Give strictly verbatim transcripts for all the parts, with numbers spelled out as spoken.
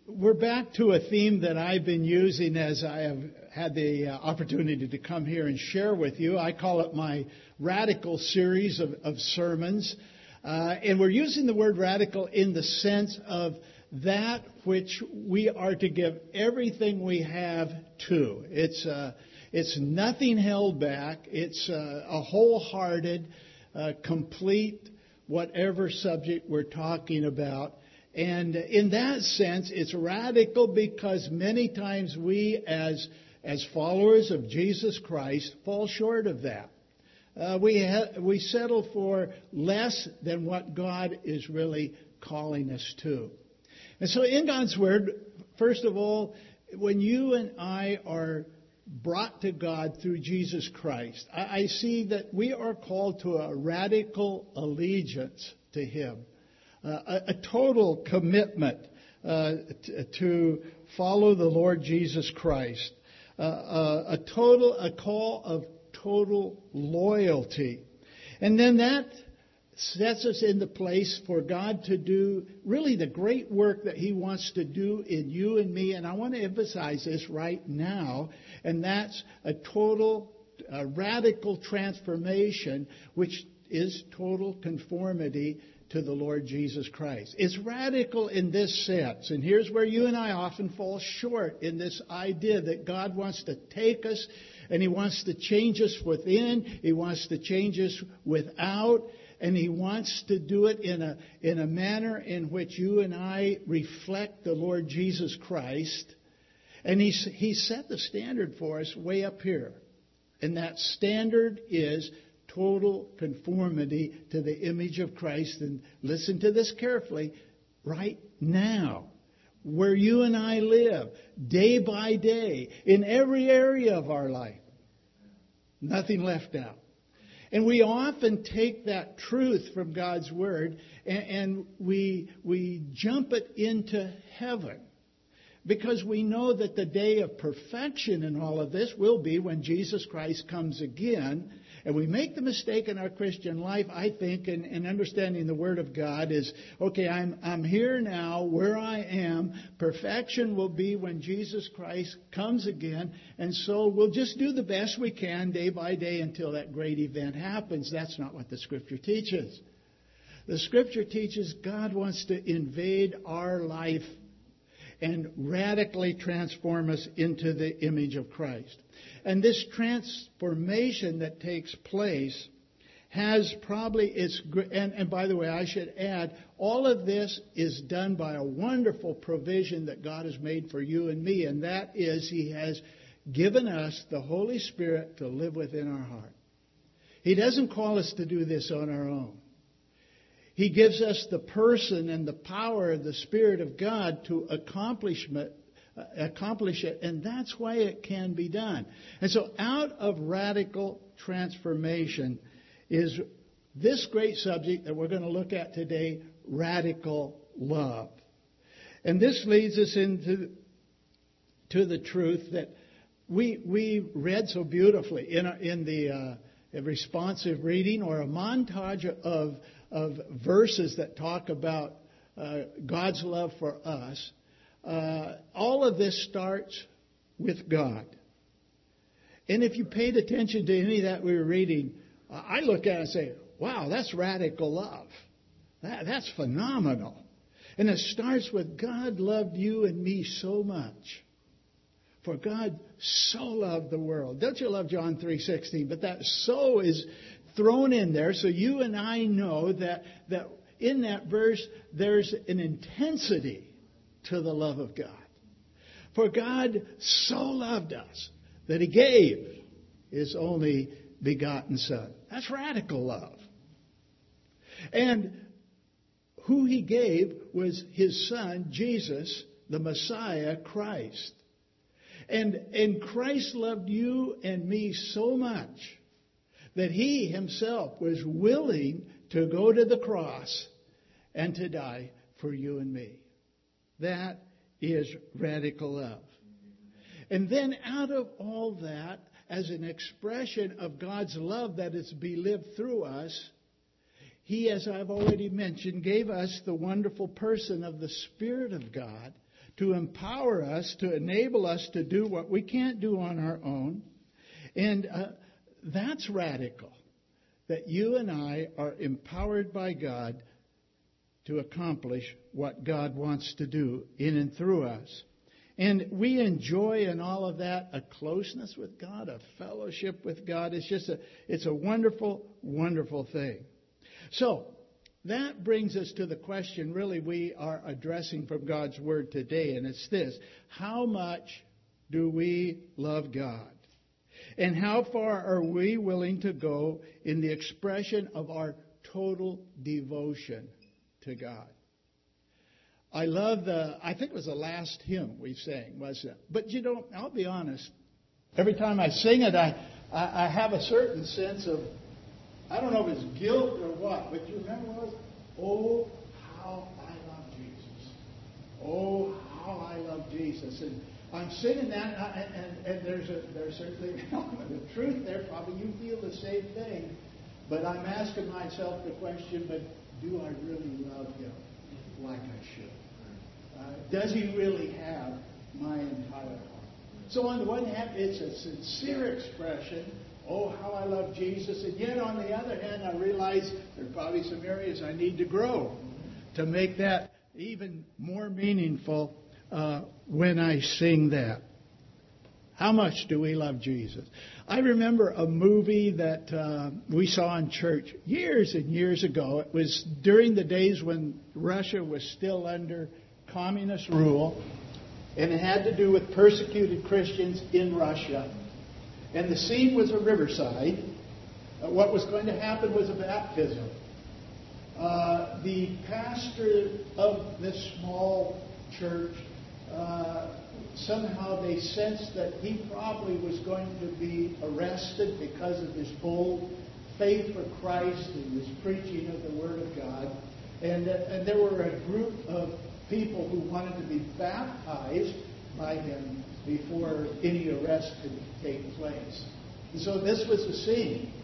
we're back to a theme that I've been using as I have had the uh, opportunity to come here and share with you. I call it my radical series of, of sermons. Uh, and we're using the word radical in the sense of that which we are to give everything we have to. It's uh, it's nothing held back. It's uh, a wholehearted, uh, complete, whatever subject we're talking about. And in that sense, it's radical because many times we as as followers of Jesus Christ fall short of that. Uh, we ha- we settle for less than what God is really calling us to. And so in God's Word, first of all, when you and I are brought to God through Jesus Christ, I, I see that we are called to a radical allegiance to Him. Uh, a, a total commitment uh, t- to follow the Lord Jesus Christ. Uh, uh, a total, a call of total loyalty. And then that sets us in the place for God to do really the great work that He wants to do in you and me. And I want to emphasize this right now. And that's a total, a radical transformation, which is total conformity to the Lord Jesus Christ. It's radical in this sense. And here's where you and I often fall short in this idea that God wants to take us and He wants to change us within. He wants to change us without. And He wants to do it in a, in a manner in which you and I reflect the Lord Jesus Christ. And He's, He set the standard for us way up here. And that standard is total conformity to the image of Christ. And listen to this carefully. Right now, where you and I live, day by day, in every area of our life, nothing left out. And we often take that truth from God's Word and, and we we jump it into heaven. Because we know that the day of perfection in all of this will be when Jesus Christ comes again. And we make the mistake in our Christian life, I think, in, in understanding the Word of God is, okay, I'm I'm here now where I am. Perfection will be when Jesus Christ comes again. And so we'll just do the best we can day by day until that great event happens. That's not what the Scripture teaches. The Scripture teaches God wants to invade our life and radically transform us into the image of Christ. And this transformation that takes place has probably its... And, and by the way, I should add, all of this is done by a wonderful provision that God has made for you and me, and that is He has given us the Holy Spirit to live within our heart. He doesn't call us to do this on our own. He gives us the person and the power of the Spirit of God to accomplish it, accomplish it, and that's why it can be done. And so out of radical transformation is this great subject that we're going to look at today, radical love. And this leads us into to the truth that we we read so beautifully in, in the uh, responsive reading or a montage of of verses that talk about uh, God's love for us. Uh, all of this starts with God. And if you paid attention to any of that we were reading, uh, I look at it and say, wow, that's radical love. That, that's phenomenal. And it starts with God loved you and me so much. For God so loved the world. Don't you love John three sixteen? But that so is thrown in there so you and I know that, that in that verse there's an intensity to the love of God. For God so loved us that He gave His only begotten Son. That's radical love. And who He gave was His Son, Jesus, the Messiah, Christ. And, and Christ loved you and me so much that He Himself was willing to go to the cross and to die for you and me. That is radical love. And then out of all that, as an expression of God's love that is to be lived through us, He, as I've already mentioned, gave us the wonderful person of the Spirit of God to empower us, to enable us to do what we can't do on our own. And uh, that's radical, that you and I are empowered by God to accomplish what God wants to do in and through us. And we enjoy in all of that a closeness with God, a fellowship with God. It's just a, it's a wonderful, wonderful thing. So, that brings us to the question really we are addressing from God's Word today, and it's this: how much do we love God? And how far are we willing to go in the expression of our total devotion to God? I love the, I think it was the last hymn we sang, wasn't it? But you know, I'll be honest, every time I sing it, I, I, I have a certain sense of, I don't know if it's guilt or what, but you remember what it was? Oh, how I love Jesus. Oh, how I love Jesus. And I'm singing that, and, I, and, and there's, a, there's certainly an element of truth there. Probably you feel the same thing. But I'm asking myself the question, but do I really love Him like I should? Uh, does He really have my entire heart? So on the one hand, it's a sincere expression. Oh, how I love Jesus. And yet, on the other hand, I realize there are probably some areas I need to grow to make that even more meaningful uh, when I sing that. How much do we love Jesus? I remember a movie that uh, we saw in church years and years ago. It was during the days when Russia was still under communist rule, and it had to do with persecuted Christians in Russia. And the scene was a riverside. Uh, what was going to happen was a baptism. Uh, the pastor of this small church, uh, somehow they sensed that he probably was going to be arrested because of his bold faith for Christ and his preaching of the Word of God. And, uh, and there were a group of people who wanted to be baptized by him before any arrest could take place. And so this was the scene.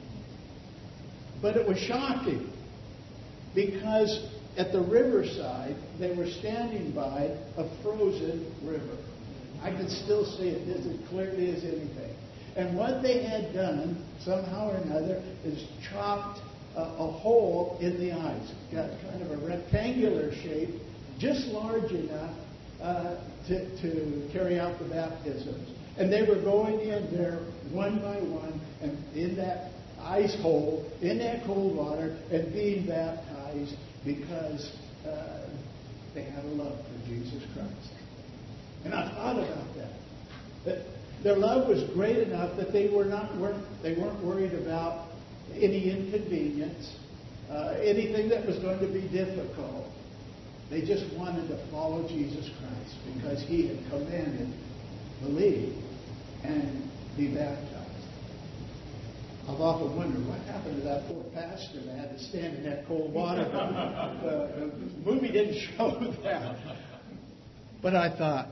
But it was shocking because at the riverside they were standing by a frozen river. I can still see it as clearly as anything. And what they had done, somehow or another, is chopped a, a hole in the ice. Got kind of a rectangular shape, just large enough Uh, to, to carry out the baptisms. And they were going in there one by one and in that ice hole, in that cold water, and being baptized because uh, they had a love for Jesus Christ. And I thought about that. That their love was great enough that they were not weren't, they weren't worried about any inconvenience, uh, anything that was going to be difficult. They just wanted to follow Jesus Christ because He had commanded, believe, and be baptized. I've often wondered what happened to that poor pastor that had to stand in that cold water. the, the movie didn't show that. But I thought,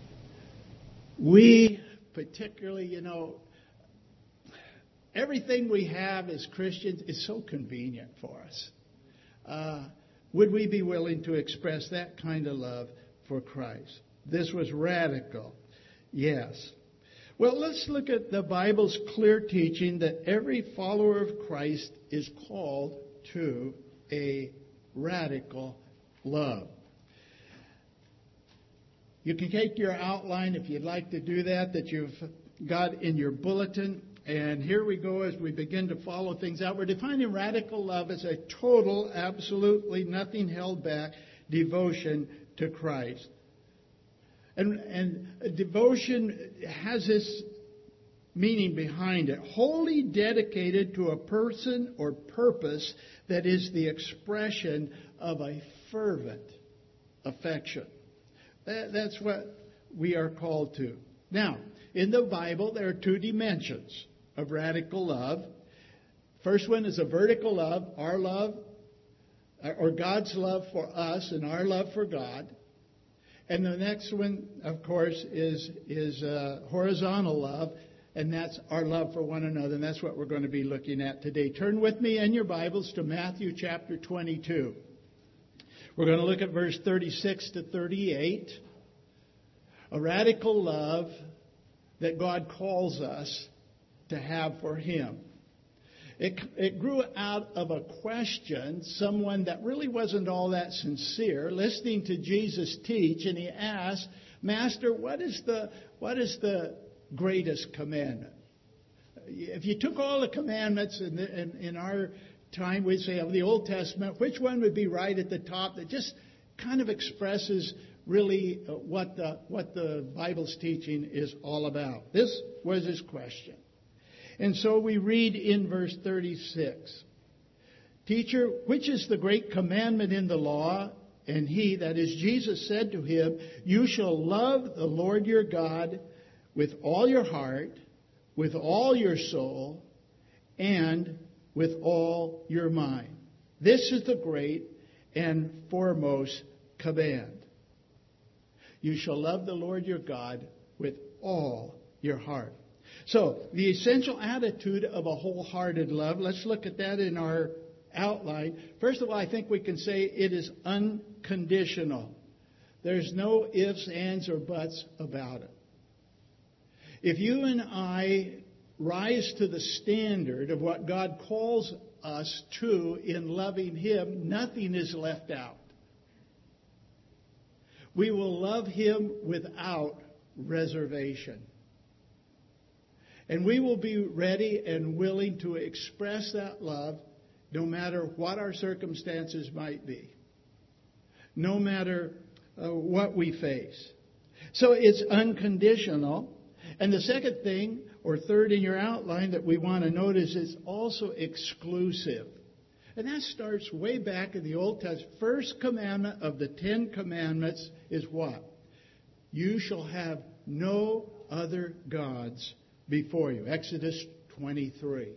we particularly, you know, everything we have as Christians is so convenient for us. Uh, Would we be willing to express that kind of love for Christ? This was radical. Yes. Well, let's look at the Bible's clear teaching that every follower of Christ is called to a radical love. You can take your outline if you'd like to do that, that you've got in your bulletin. And here we go as we begin to follow things out. We're defining radical love as a total, absolutely nothing held back devotion to Christ. And, and devotion has this meaning behind it. Wholly dedicated to a person or purpose that is the expression of a fervent affection. That, that's what we are called to. Now, in the Bible, there are two dimensions of radical love. First one is a vertical love, our love, or God's love for us and our love for God. And the next one, of course, is, is uh, horizontal love, and that's our love for one another, and that's what we're going to be looking at today. Turn with me in your Bibles to Matthew chapter twenty-two. We're going to look at verse thirty-six to thirty-eight. A radical love that God calls us to have for Him. It, it grew out of a question, someone that really wasn't all that sincere, listening to Jesus teach, and he asked, Master, what is the what is the greatest commandment? If you took all the commandments in, the, in, in our time, we'd say of the Old Testament, which one would be right at the top that just kind of expresses really what the what the Bible's teaching is all about? This was his question. And so we read in verse thirty-six, Teacher, which is the great commandment in the law? And he, that is Jesus, said to him, You shall love the Lord your God with all your heart, with all your soul, and with all your mind. This is the great and foremost command. You shall love the Lord your God with all your heart. So, the essential attitude of a wholehearted love, let's look at that in our outline. First of all, I think we can say it is unconditional. There's no ifs, ands, or buts about it. If you and I rise to the standard of what God calls us to in loving Him, nothing is left out. We will love Him without reservation. And we will be ready and willing to express that love no matter what our circumstances might be. No matter uh, what we face. So it's unconditional. And the second thing, or third in your outline that we want to notice, is also exclusive. And that starts way back in the Old Testament. First commandment of the Ten Commandments is what? You shall have no other gods before you. Exodus twenty-three.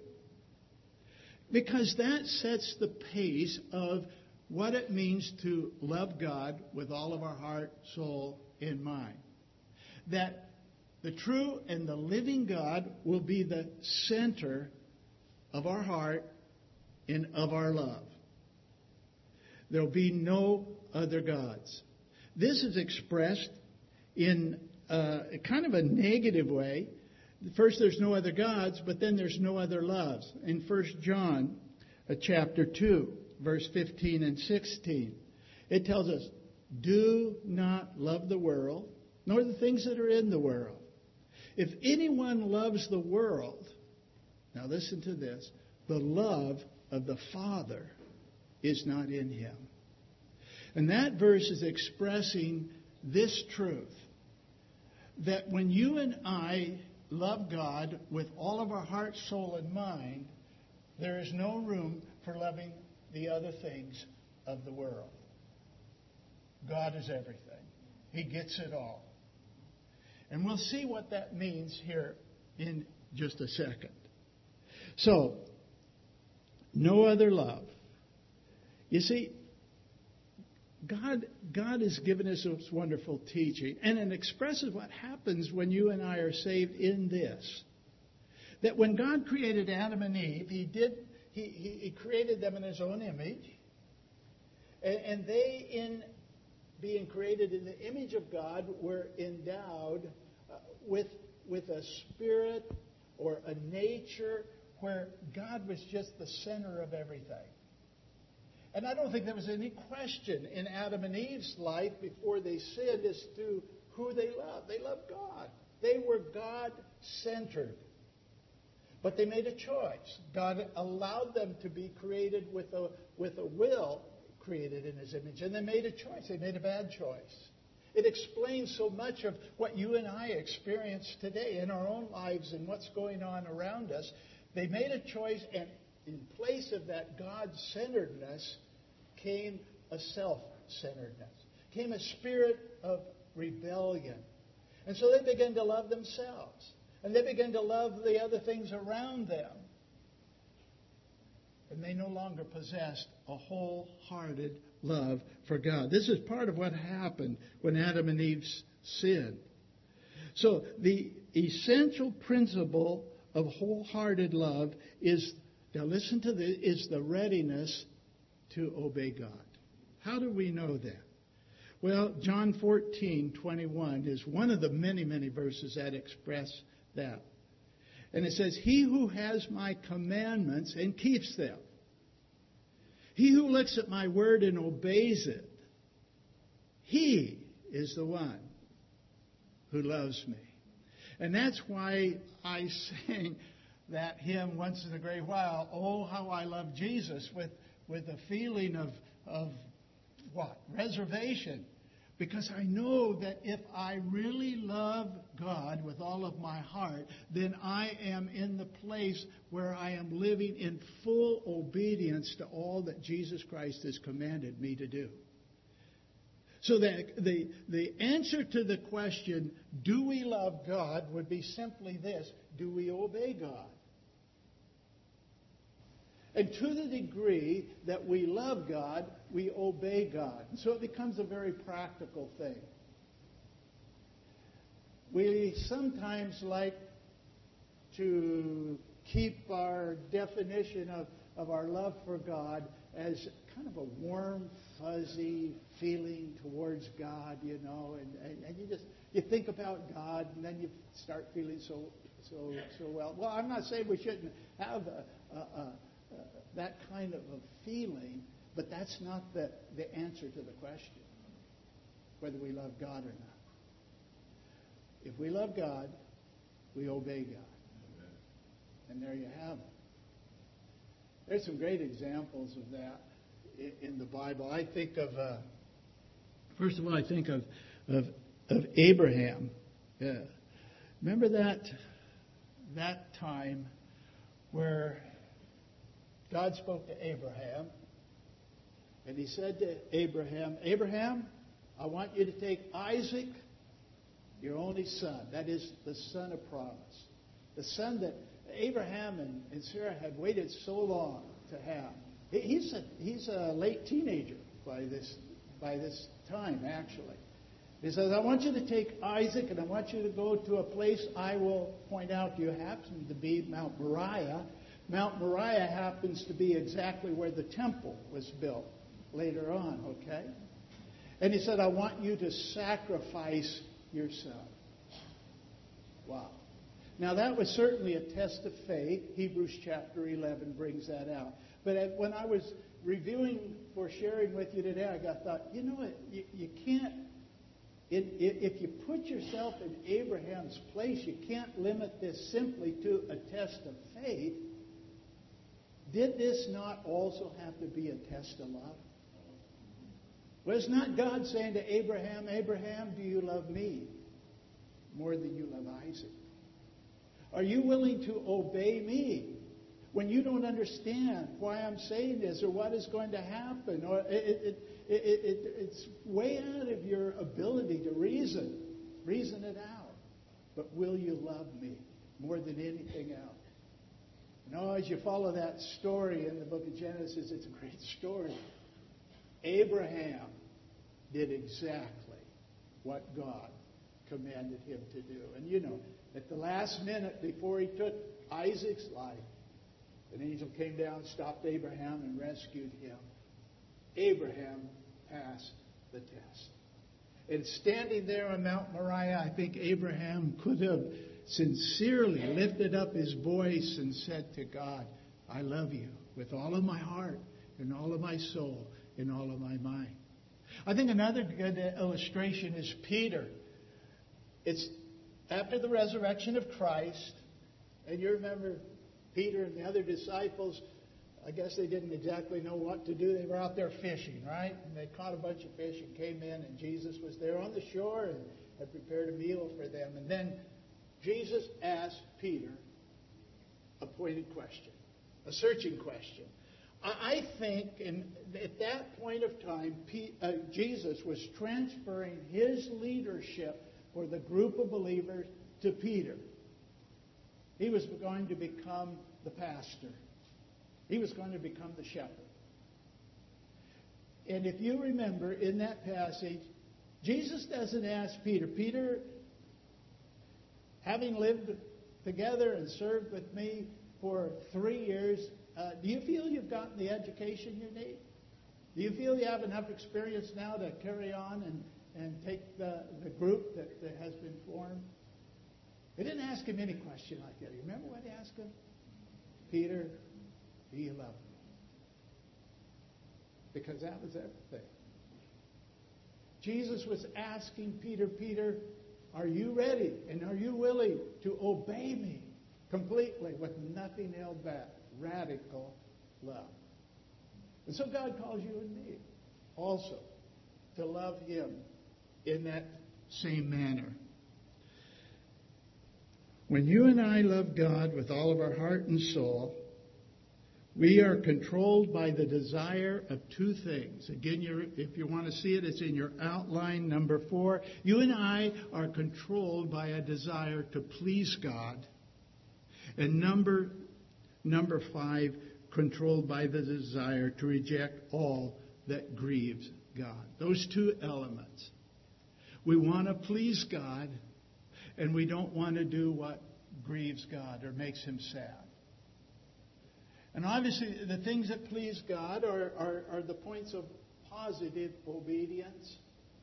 Because that sets the pace of what it means to love God with all of our heart, soul, and mind. That the true and the living God will be the center of our heart and of our love. There will be no other gods. This is expressed in uh, kind of a negative way. First, there's no other gods, but then there's no other loves. In First John, uh, chapter two, verse fifteen and sixteen, it tells us, do not love the world, nor the things that are in the world. If anyone loves the world, now listen to this, the love of the Father is not in him. And that verse is expressing this truth, that when you and I love God with all of our heart, soul, and mind, there is no room for loving the other things of the world. God is everything. He gets it all. And we'll see what that means here in just a second. So, no other love. You see, God, God has given us this wonderful teaching, and it expresses what happens when you and I are saved in this. That when God created Adam and Eve, He did He, he, he created them in His own image, and, and they, in being created in the image of God, were endowed uh, with with a spirit or a nature where God was just the center of everything. And I don't think there was any question in Adam and Eve's life before they sinned as to who they loved. They loved God. They were God-centered. But they made a choice. God allowed them to be created with a, with a will, created in His image. And they made a choice. They made a bad choice. It explains so much of what you and I experience today in our own lives and what's going on around us. They made a choice, and in place of that God-centeredness came a self-centeredness, came a spirit of rebellion. And so they began to love themselves, and they began to love the other things around them. And they no longer possessed a wholehearted love for God. This is part of what happened when Adam and Eve sinned. So the essential principle of wholehearted love is, now listen to this, is the readiness to obey God. How do we know that? Well, John fourteen twenty-one is one of the many, many verses that express that. And it says, he who has my commandments and keeps them, he who looks at my word and obeys it, he is the one who loves me. And that's why I sing that hymn once in a great while, oh, how I love Jesus, with, with a feeling of, of what? Reservation. Because I know that if I really love God with all of my heart, then I am in the place where I am living in full obedience to all that Jesus Christ has commanded me to do. So that the, the answer to the question, do we love God, would be simply this: do we obey God? And to the degree that we love God, we obey God. And so it becomes a very practical thing. We sometimes like to keep our definition of, of our love for God as kind of a warm, fuzzy feeling towards God, you know, and, and, and you just, you think about God and then you start feeling so, so, so well. Well, I'm not saying we shouldn't have a, a, a Uh, that kind of a feeling, but that's not the, the answer to the question, whether we love God or not. If we love God, we obey God. Amen. And there you have it. There's some great examples of that in, in the Bible. I think of, uh, first of all, I think of, of, of Abraham. Yeah. Remember that, that time where God spoke to Abraham, and he said to Abraham, Abraham, I want you to take Isaac, your only son. That is the son of promise. The son that Abraham and, and Sarah had waited so long to have. He's a, he's a late teenager by this, by this time, actually. He says, I want you to take Isaac, and I want you to go to a place I will point out to you. It happens to be Mount Moriah. Mount Moriah happens to be exactly where the temple was built later on, okay? And he said, I want you to sacrifice your son. Wow. Now, that was certainly a test of faith. Hebrews chapter eleven brings that out. But when I was reviewing for sharing with you today, I got thought, you know what, you, you can't, it, it, if you put yourself in Abraham's place, you can't limit this simply to a test of faith. Did this not also have to be a test of love? Was not God saying to Abraham, Abraham, do you love me more than you love Isaac? Are you willing to obey me when you don't understand why I'm saying this or what is going to happen? Or it, it, it, it, it, it's way out of your ability to reason. Reason it out. But will you love me more than anything else? You know, as you follow that story in the book of Genesis, it's a great story. Abraham did exactly what God commanded him to do. And you know, at the last minute before he took Isaac's life, an angel came down, stopped Abraham, and rescued him. Abraham passed the test. And standing there on Mount Moriah, I think Abraham could have sincerely lifted up his voice and said to God, I love you with all of my heart and all of my soul and all of my mind. I think another good illustration is Peter. It's after the resurrection of Christ, and you remember Peter and the other disciples, I guess they didn't exactly know what to do. They were out there fishing, right? And they caught a bunch of fish and came in, and Jesus was there on the shore and had prepared a meal for them. And then Jesus asked Peter a pointed question, a searching question. I think in, at that point of time, P, uh, Jesus was transferring his leadership for the group of believers to Peter. He was going to become the pastor. He was going to become the shepherd. And if you remember in that passage, Jesus doesn't ask Peter, Peter, having lived together and served with me for three years, uh, do you feel you've gotten the education you need? Do you feel you have enough experience now to carry on and, and take the, the group that, that has been formed? They didn't ask him any question like that. You remember what they asked him? Peter, do you love me? Because that was everything. Jesus was asking Peter, Peter, are you ready and are you willing to obey me completely with nothing held back? Radical love. And so God calls you and me also to love him in that same manner. When you and I love God with all of our heart and soul, we are controlled by the desire of two things. Again, you're, if you want to see it, it's in your outline, number four. You and I are controlled by a desire to please God. And number, number five, controlled by the desire to reject all that grieves God. Those two elements. We want to please God, and we don't want to do what grieves God or makes him sad. And obviously, the things that please God are, are, are the points of positive obedience.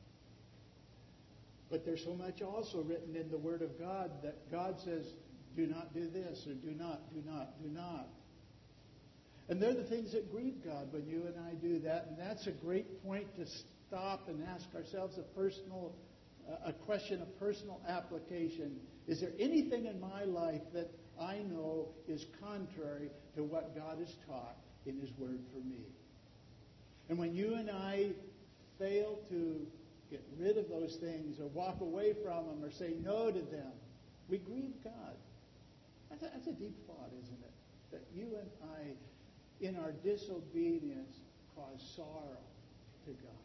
But there's so much also written in the Word of God that God says, do not do this, or do not, do not, do not. And they're the things that grieve God when you and I do that. And that's a great point to stop and ask ourselves a personal, uh, a question of personal application. Is there anything in my life that I know is contrary to what God has taught in his word for me? And when you and I fail to get rid of those things or walk away from them or say no to them, we grieve God. That's a, that's a deep thought, isn't it? That you and I, in our disobedience, cause sorrow to God.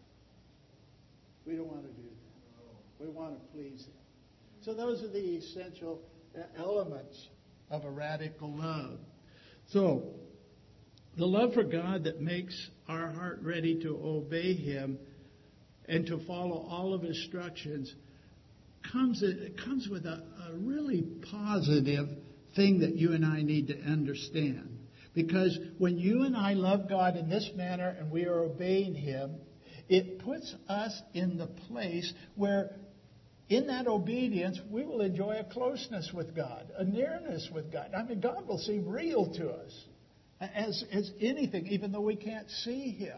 We don't want to do that. We want to please him. So those are the essential elements of a radical love. So, the love for God that makes our heart ready to obey him and to follow all of his instructions comes, it comes with a, a really positive thing that you and I need to understand. Because when you and I love God in this manner and we are obeying him, it puts us in the place where in that obedience, we will enjoy a closeness with God, a nearness with God. I mean, God will seem real to us as, as anything, even though we can't see him.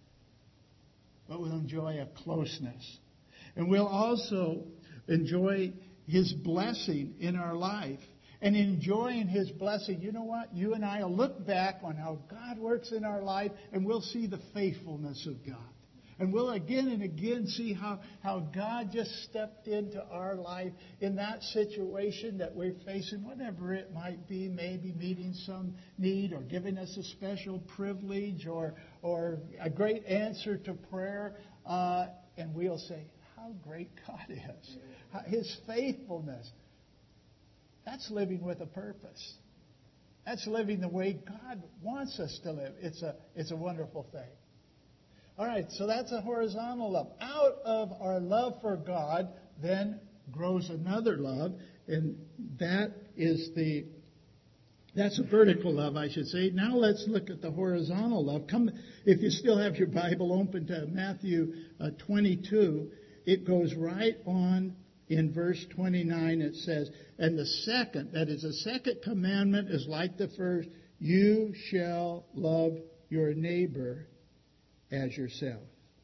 But we'll enjoy a closeness. And we'll also enjoy his blessing in our life. And enjoying his blessing, you know what? You and I will look back on how God works in our life, and we'll see the faithfulness of God. And we'll again and again see how, how God just stepped into our life in that situation that we're facing, whatever it might be, maybe meeting some need or giving us a special privilege or, or a great answer to prayer. Uh, and we'll say, how great God is. His faithfulness. That's living with a purpose. That's living the way God wants us to live. It's a, it's a wonderful thing. All right, so that's a horizontal love. Out of our love for God, then grows another love, and that is the that's a vertical love, I should say. Now let's look at the horizontal love. Come, if you still have your Bible open to Matthew uh, twenty-two, it goes right on in verse twenty-nine. It says, "And the second, that is, the second commandment is like the first: you shall love your neighbor as yourself."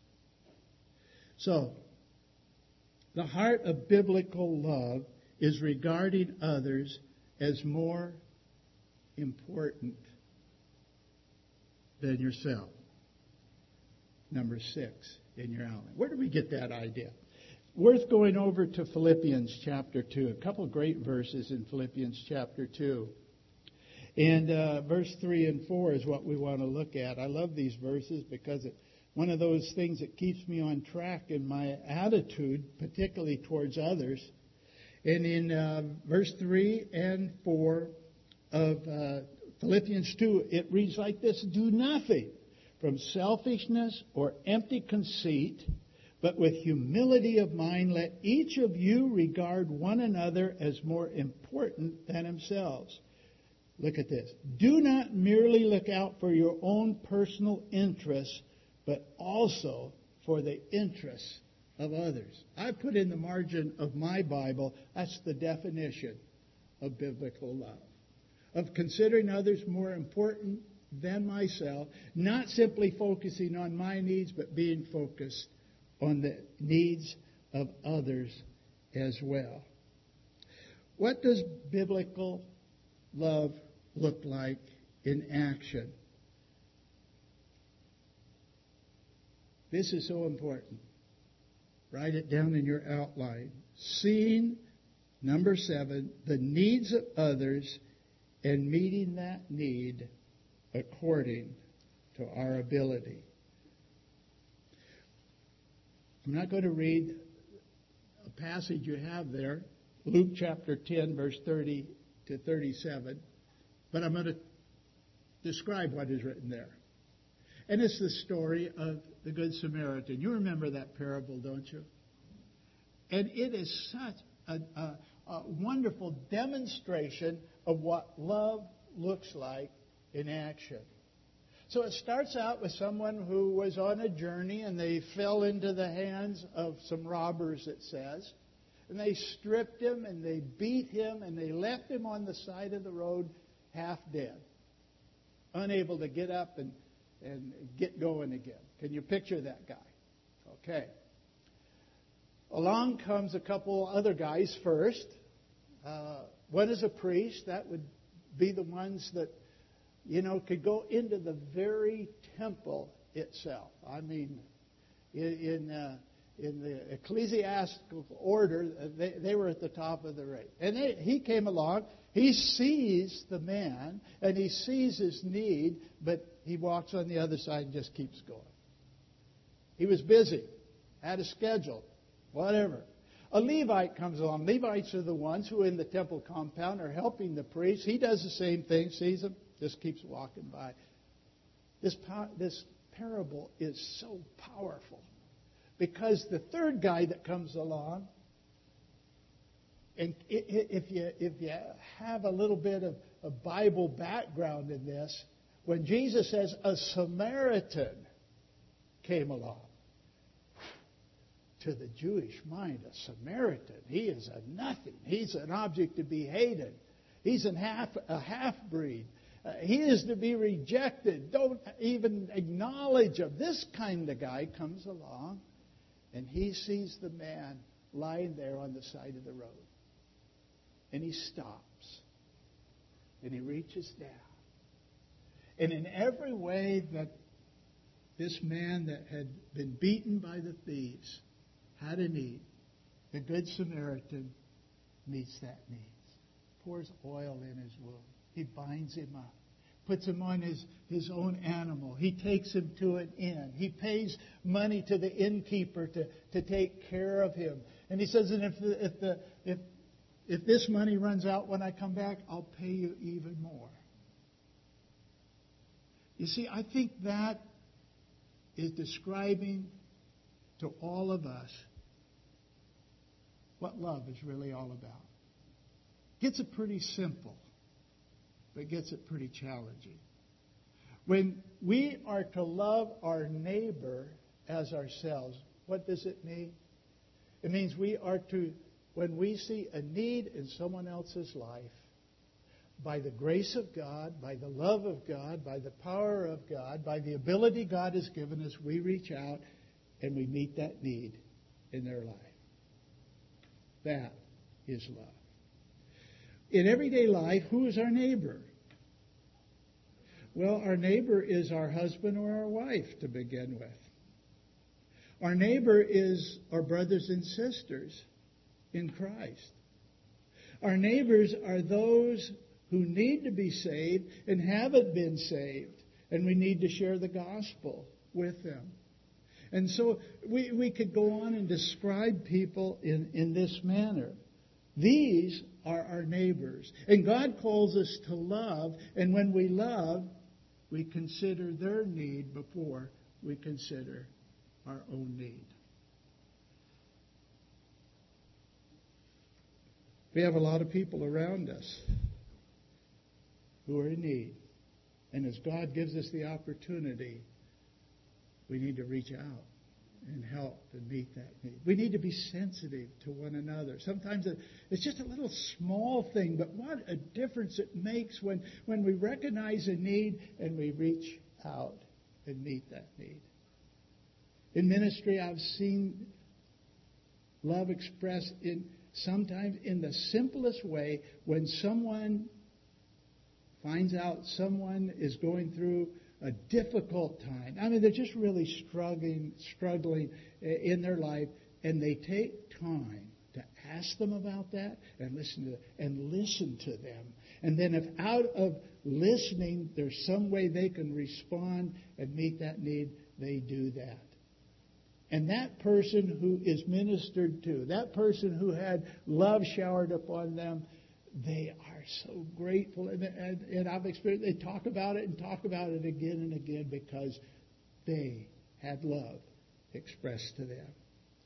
So, the heart of biblical love is regarding others as more important than yourself. Number six in your outline. Where did we get that idea? Worth going over to Philippians chapter two. A couple of great verses in Philippians chapter two. And uh, verse three and four is what we want to look at. I love these verses because it's one of those things that keeps me on track in my attitude, particularly towards others. And in uh, verse three and four of uh, Philippians two, it reads like this: "Do nothing from selfishness or empty conceit, but with humility of mind, let each of you regard one another as more important than themselves." Look at this. "Do not merely look out for your own personal interests, but also for the interests of others. I put in the margin of my Bible, that's the definition of biblical love. Of considering others more important than myself, not simply focusing on my needs, but being focused on the needs of others as well. What does biblical love look like in action? This is so important. Write it down in your outline. Seeing, number seven, the needs of others and meeting that need according to our ability. I'm not going to read a passage you have there, Luke chapter ten, verse thirty to thirty-seven, but I'm going to describe what is written there. And it's the story of the Good Samaritan. You remember that parable, don't you? And it is such a, a, a wonderful demonstration of what love looks like in action. So it starts out with someone who was on a journey and they fell into the hands of some robbers, it says. And they stripped him and they beat him and they left him on the side of the road half dead, unable to get up and, and get going again. Can you picture that guy? Okay. Along comes a couple other guys first. Uh, one is a priest. That would be the ones that, you know, could go into the very temple itself. I mean, in in, uh, in the ecclesiastical order, they, they were at the top of the rate. And they, he came along. He sees the man, and he sees his need, but he walks on the other side and just keeps going. He was busy, had a schedule, whatever. A Levite comes along. Levites are the ones who in the temple compound are helping the priest. He does the same thing, sees him, just keeps walking by. This, this parable is so powerful because the third guy that comes along, and if you, if you have a little bit of a Bible background in this, when Jesus says a Samaritan came along, to the Jewish mind, a Samaritan, he is a nothing. He's an object to be hated. He's an half, a half-breed. Uh, he is to be rejected. Don't even acknowledge him. This kind of guy comes along, and he sees the man lying there on the side of the road. And he stops. And he reaches down. And in every way that this man that had been beaten by the thieves had a need, the Good Samaritan meets that need. Pours oil in his wound. He binds him up. Puts him on his, his own animal. He takes him to an inn. He pays money to the innkeeper to, to take care of him. And he says, and if the, if the if if this money runs out when I come back, I'll pay you even more. You see, I think that is describing to all of us what love is really all about. Gets it pretty simple, but gets it pretty challenging. When we are to love our neighbor as ourselves, what does it mean? It means we are to, when we see a need in someone else's life, by the grace of God, by the love of God, by the power of God, by the ability God has given us, we reach out and we meet that need in their life. That is love. In everyday life, who is our neighbor? Well, our neighbor is our husband or our wife to begin with. Our neighbor is our brothers and sisters in Christ. Our neighbors are those who need to be saved and haven't been saved, and we need to share the gospel with them. And so we, we could go on and describe people in, in this manner. These are our neighbors. And God calls us to love, and when we love, we consider their need before we consider our own need. We have a lot of people around us who are in need. And as God gives us the opportunity we need to reach out and help and meet that need. We need to be sensitive to one another. Sometimes it's just a little small thing, but what a difference it makes when, when we recognize a need and we reach out and meet that need. In ministry, I've seen love expressed in sometimes in the simplest way when someone finds out someone is going through a difficult time. I mean, they're just really struggling, struggling in their life, and they take time to ask them about that and listen to them, and listen to them. And then if out of listening there's some way they can respond and meet that need, they do that. And that person who is ministered to, that person who had love showered upon them, they are so grateful. And, and, and I've experienced, they talk about it and talk about it again and again because they had love expressed to them.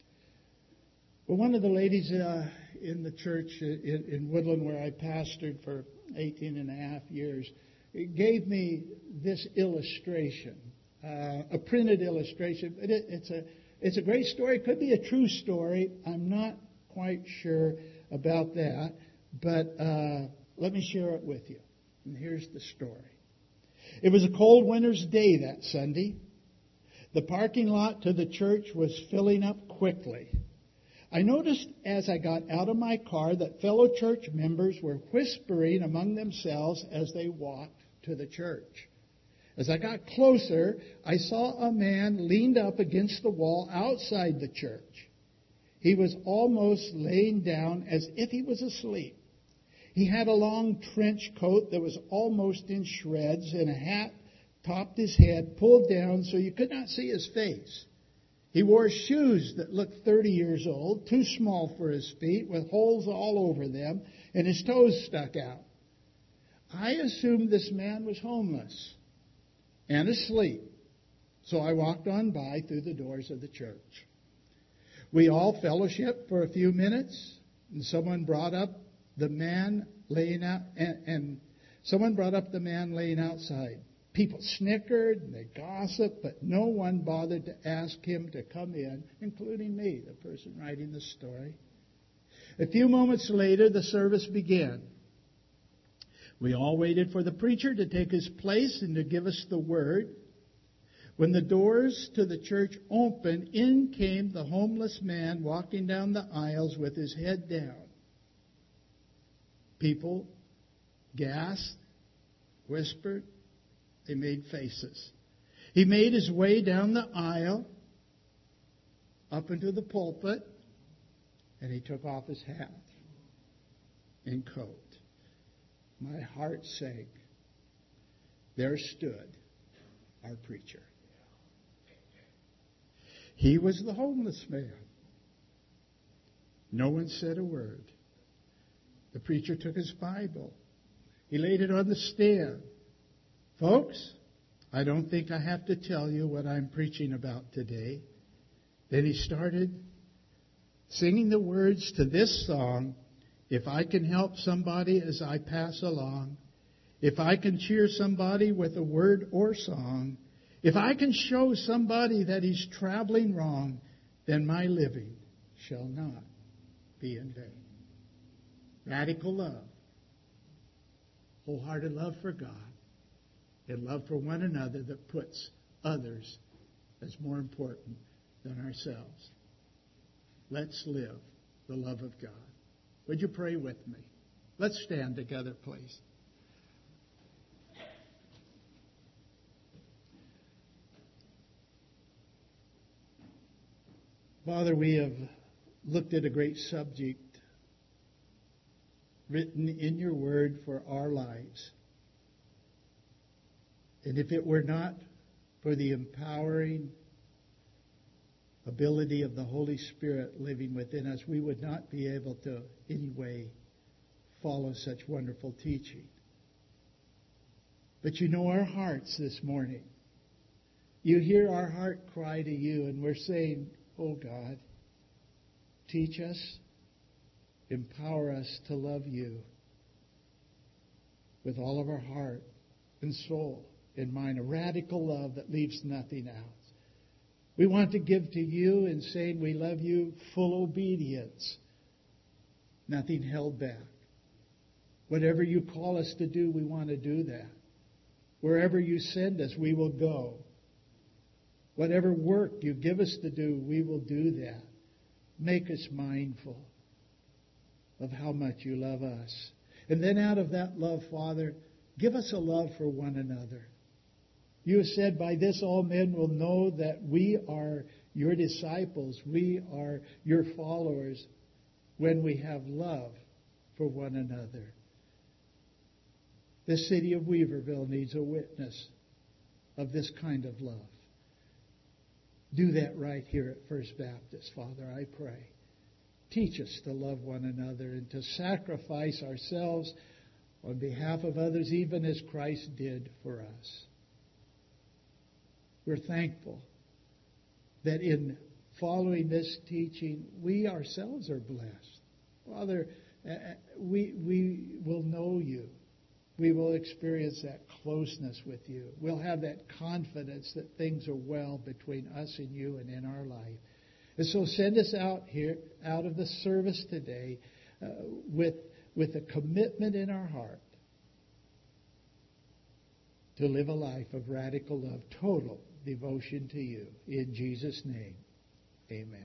Well, one of the ladies uh, in the church in, in Woodland where I pastored for eighteen and a half years gave me this illustration, uh, a printed illustration. It, it's a it's a great story. It could be a true story. I'm not quite sure about that. But uh, let me share it with you. And here's the story. It was a cold winter's day that Sunday. The parking lot to the church was filling up quickly. I noticed as I got out of my car that fellow church members were whispering among themselves as they walked to the church. As I got closer, I saw a man leaned up against the wall outside the church. He was almost laying down as if he was asleep. He had a long trench coat that was almost in shreds, and a hat topped his head, pulled down so you could not see his face. He wore shoes that looked thirty years old, too small for his feet, with holes all over them, and his toes stuck out. I assumed this man was homeless and asleep, so I walked on by through the doors of the church. We all fellowshiped for a few minutes, and someone brought up the man laying out, and, and someone brought up the man laying outside. People snickered and they gossiped, but no one bothered to ask him to come in, including me, the person writing the story. A few moments later, the service began. We all waited for the preacher to take his place and to give us the word. When the doors to the church opened, in came the homeless man walking down the aisles with his head down. People gasped, whispered, they made faces. He made his way down the aisle, up into the pulpit, and he took off his hat and coat. My heart sank. There stood our preacher. He was the homeless man. No one said a word. The preacher took his Bible. He laid it on the stand. Folks, I don't think I have to tell you what I'm preaching about today. Then he started singing the words to this song, "If I can help somebody as I pass along, if I can cheer somebody with a word or song, if I can show somebody that he's traveling wrong, then my living shall not be in vain." Radical love, wholehearted love for God, and love for one another that puts others as more important than ourselves. Let's live the love of God. Would you pray with me? Let's stand together, please. Father, we have looked at a great subject written in your word for our lives. And if it were not for the empowering ability of the Holy Spirit living within us, we would not be able to, in any way, follow such wonderful teaching. But you know our hearts this morning. You hear our heart cry to you, and we're saying, oh God, teach us, empower us to love you with all of our heart and soul and mind, a radical love that leaves nothing out. We want to give to you in saying we love you full obedience. Nothing held back. Whatever you call us to do, we want to do that. Wherever you send us, we will go. Whatever work you give us to do, we will do that. Make us mindful of how much you love us. And then out of that love, Father, give us a love for one another. You have said, by this all men will know that we are your disciples. We are your followers when we have love for one another. The city of Weaverville needs a witness of this kind of love. Do that right here at First Baptist, Father, I pray. Teach us to love one another and to sacrifice ourselves on behalf of others, even as Christ did for us. We're thankful that in following this teaching, we ourselves are blessed. Father, we, we will know you. We will experience that closeness with you. We'll have that confidence that things are well between us and you and in our life. And so send us out here, out of the service today, uh, with, with a commitment in our heart to live a life of radical love, total devotion to you. In Jesus' name, amen.